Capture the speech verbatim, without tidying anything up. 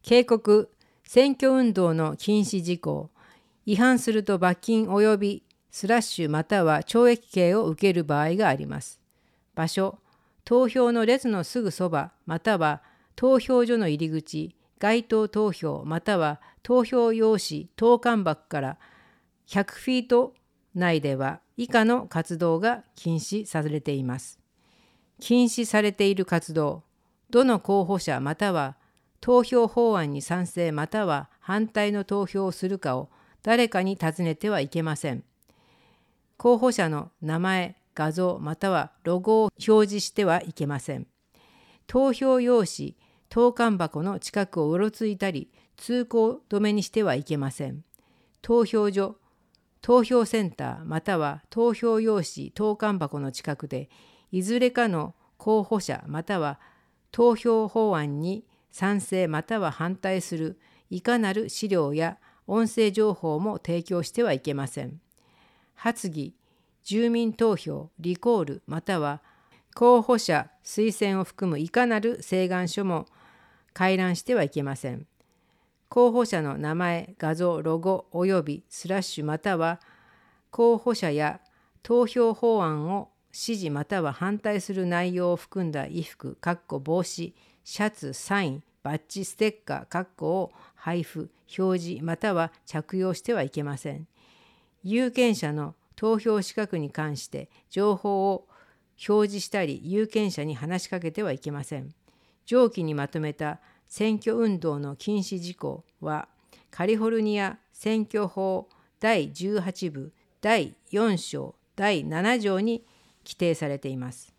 警告、選挙運動の禁止事項、違反すると罰金及びスラッシュまたは懲役刑を受ける場合があります。場所、投票の列のすぐそばまたは投票所の入り口、街頭投票または投票用紙投函箱からひゃくフィート内では以下の活動が禁止されています。禁止されている活動、どの候補者または投票法案に賛成または反対の投票をするかを誰かに尋ねてはいけません。候補者の名前、画像またはロゴを表示してはいけません。投票用紙、投函箱の近くをうろついたり、通行止めにしてはいけません。投票所、投票センターまたは投票用紙、投函箱の近くで、いずれかの候補者または投票法案に賛成または反対するいかなる資料や音声情報も提供してはいけません。発議、住民投票、リコールまたは候補者推薦を含むいかなる請願書も回覧してはいけません。候補者の名前、画像、ロゴおよびスラッシュまたは候補者や投票法案を支持または反対する内容を含んだ衣服、帽子、シャツ、サイン、バッジ、ステッカー、を配布、表示または着用してはいけません。有権者の投票資格に関して情報を表示したり、有権者に話しかけてはいけません。上記にまとめた選挙運動の禁止事項は、カリフォルニア選挙法だいじゅうはちぶだいよん章だいなな条に規定されています。